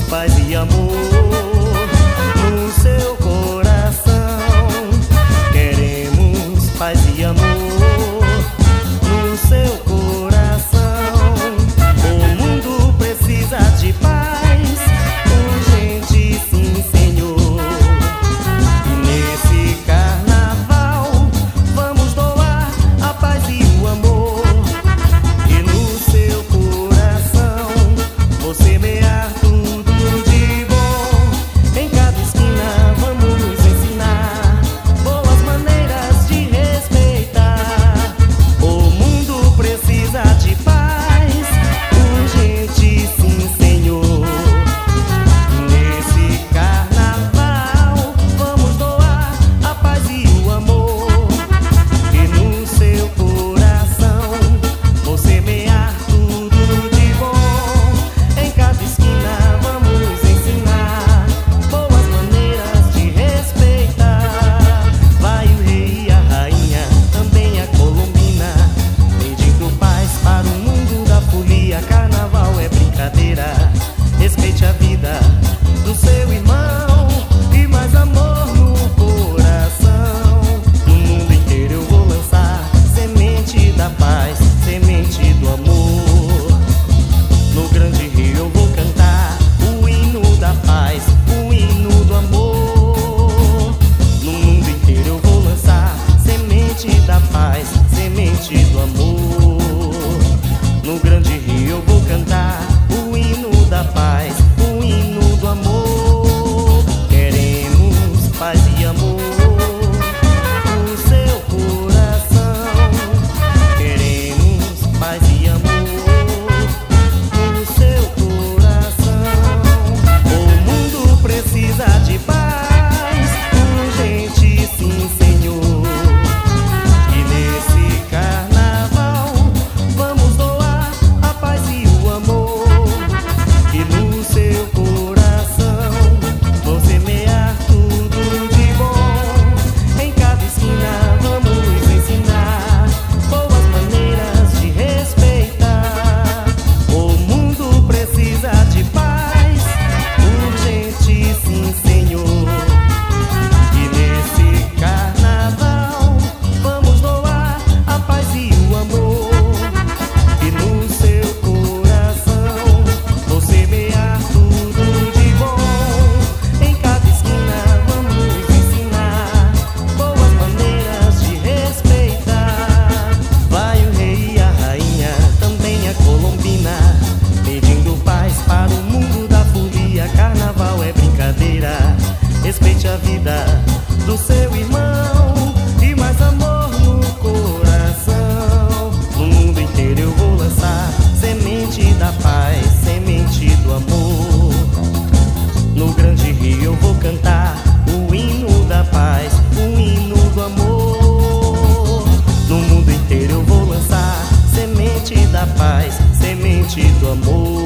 paz e amor no seu coração. Queremos paz e amor no seu coração. O mundo precisa de paz, urgente, sim, Senhor. E nesse carnaval vamos doar a paz e o amor. E no seu coração vou semear tudo de bom. Em cada esquina vamos ensinar boas maneiras de respeitar. O mundo precisa de paz, urgente, sim, Senhor. Nesse carnaval vamos doar a paz e o amor. E no seu coração vou semear tudo de bom. Em cada esquina vamos ensinar boas maneiras de respeitar. Vai o rei e a rainha, também a colombina, pedindo paz para o mundo da folia. Carnaval é brincadeira, respeite a vida do seu irmão e mais amor no coração. No mundo inteiro eu vou lançar semente da paz, semente do amor. No grande rio eu vou cantar o hino da paz, o hino do amor. No mundo inteiro eu vou lançar semente da paz, semente do amor. No grande rio eu vou cantar o hino da paz, o hino do amor. Queremos paz e amor no seu coração. Queremos paz e amor no seu coração. O mundo precisa de paz, urgente, sim, Senhor. E nesse carnaval vamos doar a paz e o amor. E no seu coração vou semear tudo de bom. Em cada esquina vamos ensinar boas maneiras de respeitar. O mundo precisa de paz, urgente, sim, Senhor. E nesse carnaval vamos doar a paz e o amor. E no seu coração vou semear tudo de bom. Em cada esquina vamos ensinar boas maneiras de respeitar. Vai o rei e a rainha, também a colombina, pedindo paz para o mundo da folia. Carnaval é brincadeira, respeite a vida do seu irmão e mais amor no coração. No mundo inteiro eu vou lançar semente da paz, semente do amor. No grande rio eu vou cantar o hino da paz, o hino do amor. No mundo inteiro eu vou lançar semente da paz, semente do amor.